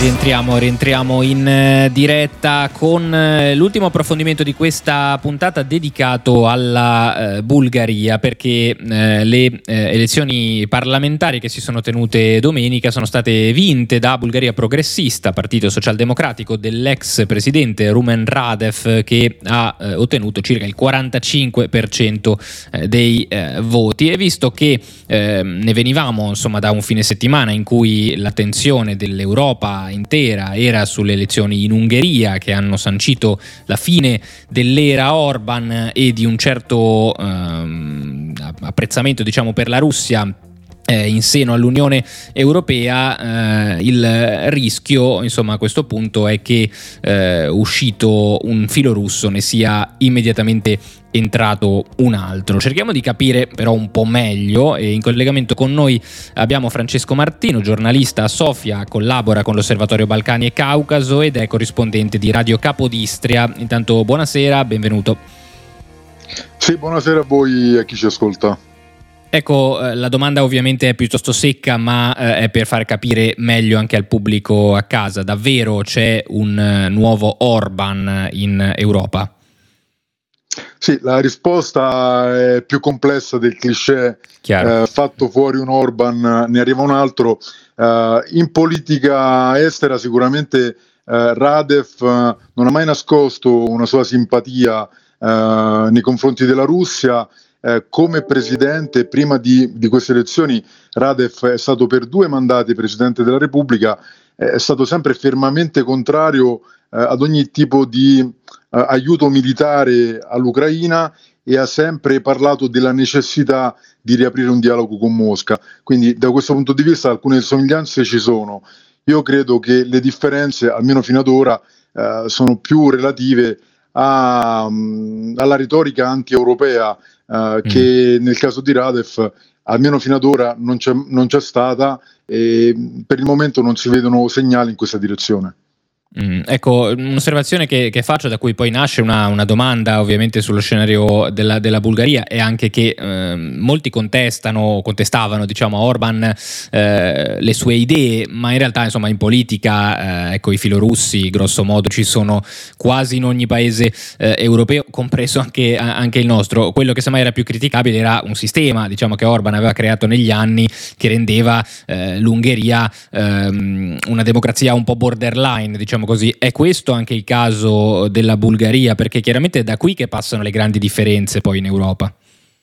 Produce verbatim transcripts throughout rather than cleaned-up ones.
Rientriamo, rientriamo in eh, diretta con eh, l'ultimo approfondimento di questa puntata dedicato alla eh, Bulgaria, perché eh, le eh, elezioni parlamentari che si sono tenute domenica sono state vinte da Bulgaria Progressista, partito socialdemocratico dell'ex presidente Rumen Radev, che ha eh, ottenuto circa il quarantacinque per cento eh, dei eh, voti. E visto che eh, ne venivamo insomma da un fine settimana in cui l'attenzione dell'Europa intera era sulle elezioni in Ungheria, che hanno sancito la fine dell'era Orban e di un certo ehm, apprezzamento, diciamo, per la Russia eh, in seno all'Unione Europea, eh, il rischio, insomma, a questo punto è che eh, uscito un filo russo ne sia immediatamente entrato un altro. Cerchiamo di capire però un po' meglio, e in collegamento con noi abbiamo Francesco Martino, giornalista a Sofia, collabora con l'Osservatorio Balcani e Caucaso ed è corrispondente di Radio Capodistria. Intanto buonasera, benvenuto. Sì, buonasera a voi e a chi ci ascolta. Ecco, eh, la domanda ovviamente è piuttosto secca, ma eh, è per far capire meglio anche al pubblico a casa. Davvero c'è un uh, nuovo Orban in Europa? Sì, la risposta è più complessa del cliché, eh, fatto fuori un Orban ne arriva un altro. Eh, in politica estera sicuramente eh, Radev eh, non ha mai nascosto una sua simpatia eh, nei confronti della Russia. Eh, come presidente, prima di, di queste elezioni, Radev è stato per due mandati presidente della Repubblica, eh, è stato sempre fermamente contrario eh, ad ogni tipo di Uh, aiuto militare all'Ucraina e ha sempre parlato della necessità di riaprire un dialogo con Mosca. Quindi da questo punto di vista alcune somiglianze ci sono. Io credo che le differenze, almeno fino ad ora, uh, sono più relative a, um, alla retorica anti-europea uh, mm. che nel caso di Radev almeno fino ad ora non c'è, non c'è stata, e per il momento non si vedono segnali in questa direzione. Mm, ecco, un'osservazione che, che faccio, da cui poi nasce una, una domanda ovviamente sullo scenario della, della Bulgaria, è anche che eh, molti contestano, contestavano diciamo a Orban eh, le sue idee, ma in realtà insomma in politica eh, ecco, i filorussi grosso modo ci sono quasi in ogni paese eh, europeo, compreso anche, anche il nostro. Quello che semmai era più criticabile era un sistema, diciamo, che Orban aveva creato negli anni, che rendeva eh, l'Ungheria ehm, una democrazia un po' borderline, diciamo così. È questo anche il caso della Bulgaria? Perché chiaramente è da qui che passano le grandi differenze poi in Europa.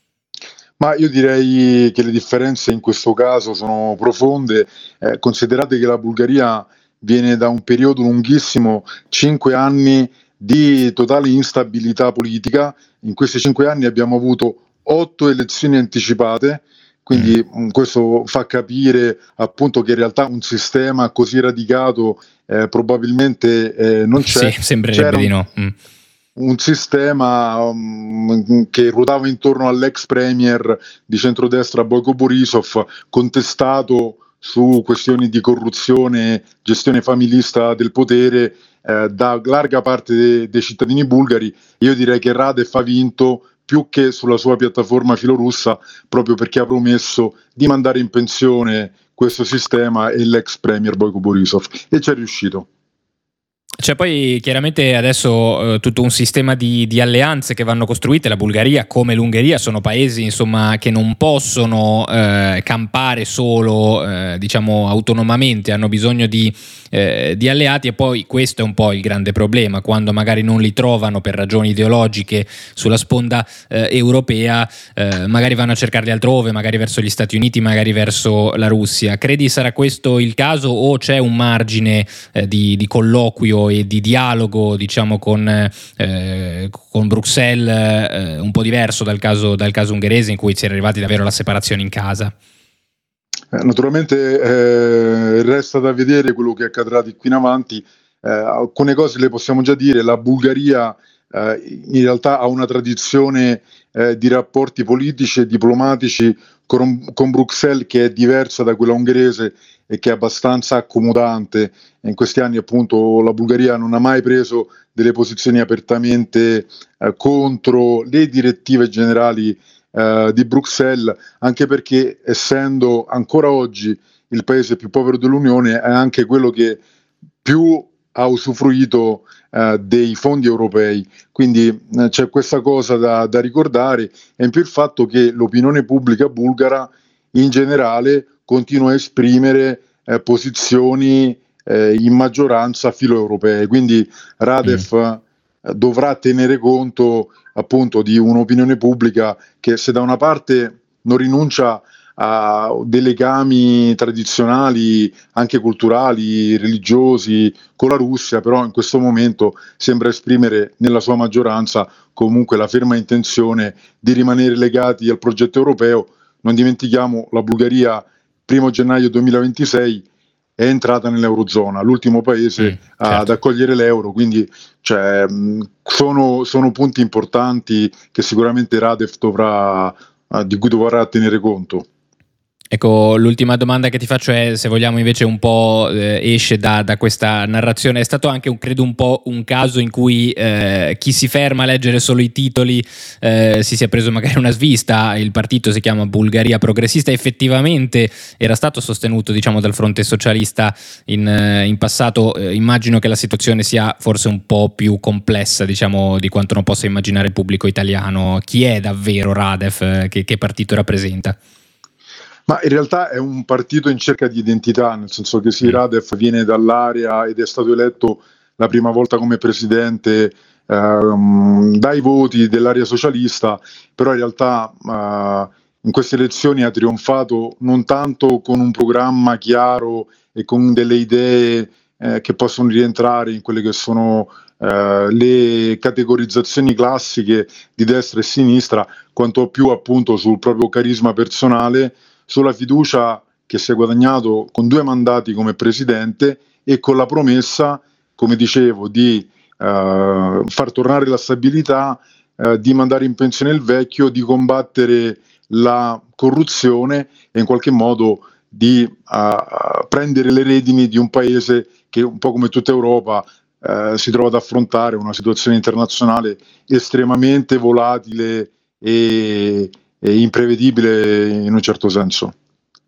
Ma io direi che le differenze in questo caso sono profonde. Eh, considerate che la Bulgaria viene da un periodo lunghissimo, cinque anni di totale instabilità politica. In questi cinque anni abbiamo avuto otto elezioni anticipate, quindi mm. questo fa capire appunto che in realtà un sistema così radicato eh, probabilmente eh, non c'è. Sì, sembrerebbe di no. Mm. Un sistema um, che ruotava intorno all'ex premier di centrodestra Boyko Borisov, contestato su questioni di corruzione, gestione familista del potere eh, da larga parte de- dei cittadini bulgari. Io direi che Radev ha vinto più che sulla sua piattaforma filorussa, proprio perché ha promesso di mandare in pensione questo sistema e l'ex premier Boyko Borisov, e ci è riuscito. C'è poi chiaramente adesso eh, tutto un sistema di, di alleanze che vanno costruite. La Bulgaria, come l'Ungheria, sono paesi insomma che non possono eh, campare solo eh, diciamo autonomamente, hanno bisogno di, eh, di alleati, e poi questo è un po' il grande problema: quando magari non li trovano per ragioni ideologiche sulla sponda eh, europea, eh, magari vanno a cercarli altrove, magari verso gli Stati Uniti, magari verso la Russia. Credi sarà questo il caso, o c'è un margine eh, di, di colloquio e di dialogo, diciamo, con, eh, con Bruxelles eh, un po' diverso dal caso, dal caso ungherese, in cui si è arrivati davvero alla separazione in casa? Eh, naturalmente eh, resta da vedere quello che accadrà di qui in avanti. Eh, alcune cose le possiamo già dire. La Bulgaria eh, in realtà ha una tradizione eh, di rapporti politici e diplomatici con, con Bruxelles che è diversa da quella ungherese e che è abbastanza accomodante. In questi anni appunto la Bulgaria non ha mai preso delle posizioni apertamente eh, contro le direttive generali eh, di Bruxelles, anche perché, essendo ancora oggi il paese più povero dell'Unione, è anche quello che più ha usufruito eh, dei fondi europei, quindi eh, c'è questa cosa da, da ricordare, e in più il fatto che l'opinione pubblica bulgara in generale continua a esprimere eh, posizioni eh, in maggioranza filo-europee, quindi Radev mm. dovrà tenere conto appunto di un'opinione pubblica che, se da una parte non rinuncia a dei legami tradizionali, anche culturali, religiosi con la Russia, però in questo momento sembra esprimere nella sua maggioranza comunque la ferma intenzione di rimanere legati al progetto europeo. Non dimentichiamo, la Bulgaria primo gennaio duemilaventisei è entrata nell'Eurozona, l'ultimo paese mm, certo. ad accogliere l'euro, quindi cioè, sono, sono punti importanti che sicuramente Radev dovrà, di cui dovrà tenere conto. Ecco, l'ultima domanda che ti faccio è, se vogliamo invece un po' eh, esce da, da questa narrazione, è stato anche un, credo un po' un caso in cui eh, chi si ferma a leggere solo i titoli eh, si sia preso magari una svista. Il partito si chiama Bulgaria Progressista, effettivamente era stato sostenuto, diciamo, dal fronte socialista in, in passato. Eh, immagino che la situazione sia forse un po' più complessa, diciamo, di quanto non possa immaginare il pubblico italiano. Chi è davvero Radev? Che, che partito rappresenta? Ma in realtà è un partito in cerca di identità, nel senso che sì, Radev viene dall'area ed è stato eletto la prima volta come presidente ehm, dai voti dell'area socialista, però in realtà eh, in queste elezioni ha trionfato non tanto con un programma chiaro e con delle idee eh, che possono rientrare in quelle che sono eh, le categorizzazioni classiche di destra e sinistra, quanto più appunto sul proprio carisma personale, sulla fiducia che si è guadagnato con due mandati come presidente e con la promessa, come dicevo, di eh, far tornare la stabilità, eh, di mandare in pensione il vecchio, di combattere la corruzione e in qualche modo di uh, prendere le redini di un paese che, un po' come tutta Europa, uh, si trova ad affrontare una situazione internazionale estremamente volatile e e imprevedibile in un certo senso.